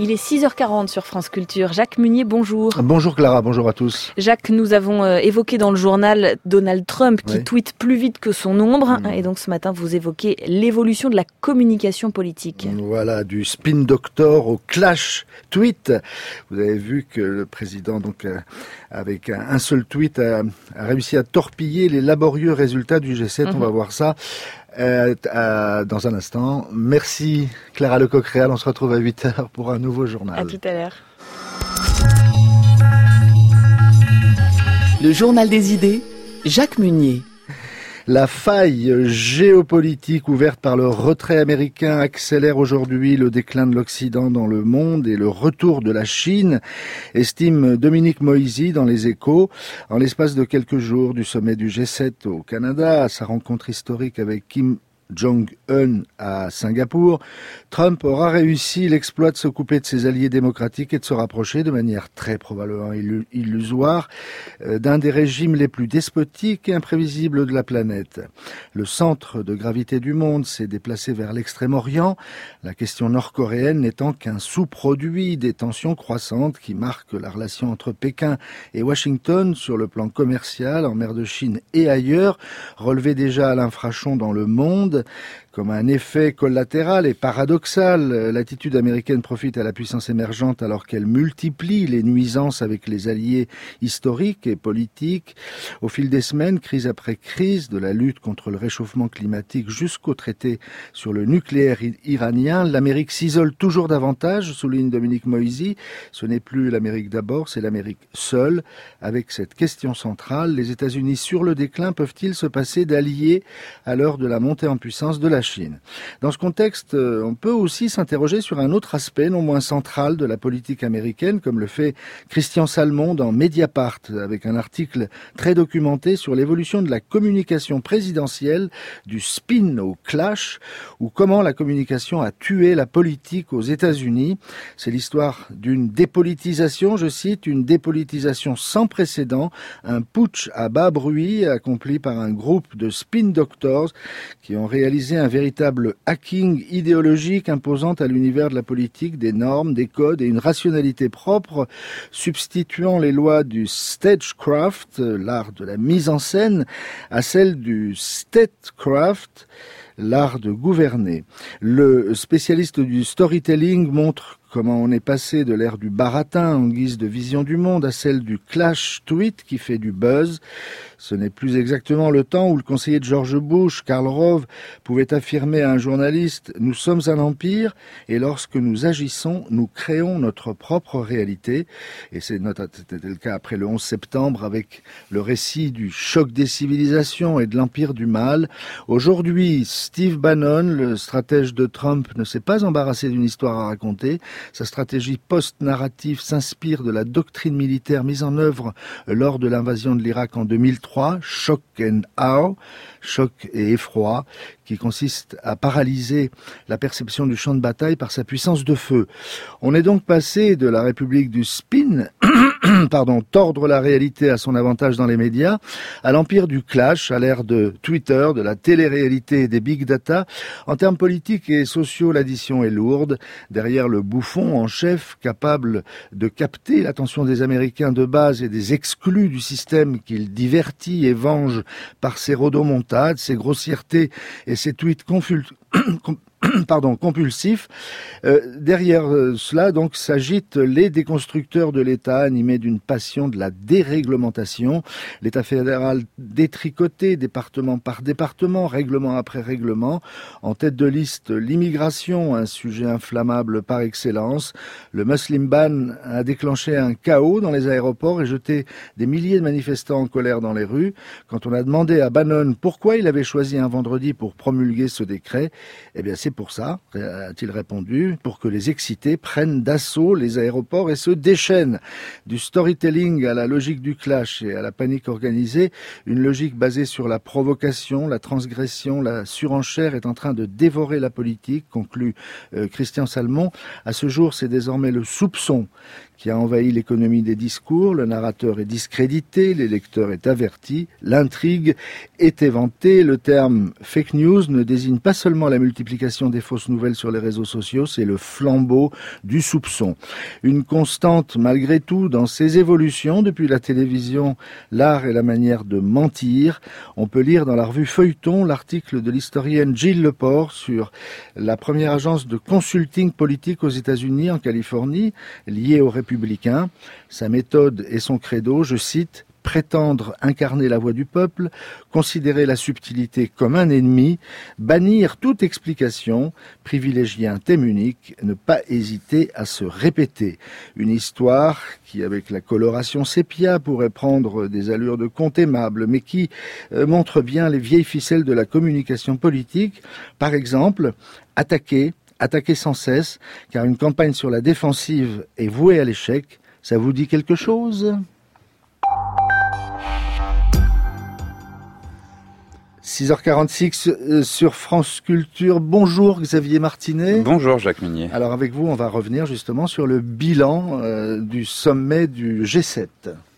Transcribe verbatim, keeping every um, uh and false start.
Il est six heures quarante sur France Culture. Jacques Munier, bonjour. Bonjour Clara, bonjour à tous. Jacques, nous avons euh, évoqué dans le journal Donald Trump qui oui. tweete plus vite que son ombre. Mmh. Et donc ce matin, vous évoquez l'évolution de la communication politique. Voilà, du spin doctor au clash tweet. Vous avez vu que le président, donc, euh, avec un, un seul tweet, a, a réussi à torpiller les laborieux résultats du G sept. Mmh. On va voir ça. Euh, euh, dans un instant. Merci Clara Lecoq-Réal, on se retrouve à huit heures pour un nouveau journal. À tout à l'heure. Le journal des idées, Jacques Munier. La faille géopolitique ouverte par le retrait américain accélère aujourd'hui le déclin de l'Occident dans le monde et le retour de la Chine, estime Dominique Moisy dans Les Échos. En l'espace de quelques jours du sommet du G sept au Canada, à sa rencontre historique avec Kim Jong-un à Singapour, Trump aura réussi l'exploit de se couper de ses alliés démocratiques et de se rapprocher de manière très probablement illusoire d'un des régimes les plus despotiques et imprévisibles de la planète. Le centre de gravité du monde s'est déplacé vers l'Extrême-Orient, la question nord-coréenne n'étant qu'un sous-produit des tensions croissantes qui marquent la relation entre Pékin et Washington sur le plan commercial, en mer de Chine et ailleurs, relevé déjà à l'infrachamp dans le monde. Comme un effet collatéral et paradoxal, l'attitude américaine profite à la puissance émergente alors qu'elle multiplie les nuisances avec les alliés historiques et politiques. Au fil des semaines, crise après crise, de la lutte contre le réchauffement climatique jusqu'au traité sur le nucléaire iranien, l'Amérique s'isole toujours davantage, souligne Dominique Moisy. Ce n'est plus l'Amérique d'abord, c'est l'Amérique seule. Avec cette question centrale, les États-Unis sur le déclin peuvent-ils se passer d'alliés à l'heure de la montée en puissance de la Chine. Dans ce contexte, on peut aussi s'interroger sur un autre aspect non moins central de la politique américaine, comme le fait Christian Salmon dans Mediapart, avec un article très documenté sur l'évolution de la communication présidentielle, du spin au clash, ou comment la communication a tué la politique aux États-Unis. C'est l'histoire d'une dépolitisation, je cite, une dépolitisation sans précédent, un putsch à bas bruit accompli par un groupe de spin doctors qui ont réalisé un véritable hacking idéologique imposant à l'univers de la politique des normes, des codes et une rationalité propre, substituant les lois du stagecraft, l'art de la mise en scène, à celles du statecraft, l'art de gouverner. Le spécialiste du storytelling montre comment on est passé de l'ère du baratin en guise de vision du monde à celle du clash tweet qui fait du buzz. Ce n'est plus exactement le temps où le conseiller de George Bush, Karl Rove, pouvait affirmer à un journaliste « Nous sommes un empire et lorsque nous agissons, nous créons notre propre réalité ». Et c'est c'était le cas après le onze septembre avec le récit du choc des civilisations et de l'empire du mal. Aujourd'hui, Steve Bannon, le stratège de Trump, ne s'est pas embarrassé d'une histoire à raconter. Sa stratégie post-narrative s'inspire de la doctrine militaire mise en œuvre lors de l'invasion de l'Irak en deux mille trois, Shock and Awe, choc et effroi, qui consiste à paralyser la perception du champ de bataille par sa puissance de feu. On est donc passé de la République du spin, pardon, tordre la réalité à son avantage dans les médias, à l'empire du clash, à l'ère de Twitter, de la télé-réalité et des big data. En termes politiques et sociaux, l'addition est lourde. Derrière le bouffon en chef, capable de capter l'attention des Américains de base et des exclus du système qu'il divertit et venge par ses rodomontades, ses grossièretés et ses tweets confus... pardon, compulsif. Euh, derrière euh, cela, donc, s'agitent les déconstructeurs de l'État animés d'une passion de la déréglementation. L'État fédéral détricoté, département par département, règlement après règlement. En tête de liste, l'immigration, un sujet inflammable par excellence. Le Muslim ban a déclenché un chaos dans les aéroports et jeté des milliers de manifestants en colère dans les rues. Quand on a demandé à Bannon pourquoi il avait choisi un vendredi pour promulguer ce décret, eh bien, c'est pour ça, a-t-il répondu, pour que les excités prennent d'assaut les aéroports et se déchaînent. Du storytelling à la logique du clash et à la panique organisée, une logique basée sur la provocation, la transgression, la surenchère est en train de dévorer la politique, conclut euh, Christian Salmon. À ce jour, c'est désormais le soupçon qui a envahi l'économie des discours. Le narrateur est discrédité, les lecteurs est averti, l'intrigue est éventée. Le terme fake news ne désigne pas seulement la multiplication des fausses nouvelles sur les réseaux sociaux, c'est le flambeau du soupçon. Une constante malgré tout dans ces évolutions depuis la télévision, l'art et la manière de mentir. On peut lire dans la revue Feuilleton l'article de l'historienne Gilles Leport sur la première agence de consulting politique aux États-Unis, en Californie, liée aux Républicains. Sa méthode et son credo, je cite, « prétendre incarner la voix du peuple, considérer la subtilité comme un ennemi, bannir toute explication, privilégier un thème unique, ne pas hésiter à se répéter. » Une histoire qui, avec la coloration sépia, pourrait prendre des allures de conte aimable, mais qui euh, montre bien les vieilles ficelles de la communication politique. Par exemple, attaquer, attaquer sans cesse, car une campagne sur la défensive est vouée à l'échec. Ça vous dit quelque chose ? six heures quarante-six euh, sur France Culture. Bonjour Xavier Martinet. Bonjour Jacques Meunier. Alors avec vous, on va revenir justement sur le bilan euh, du sommet du G sept.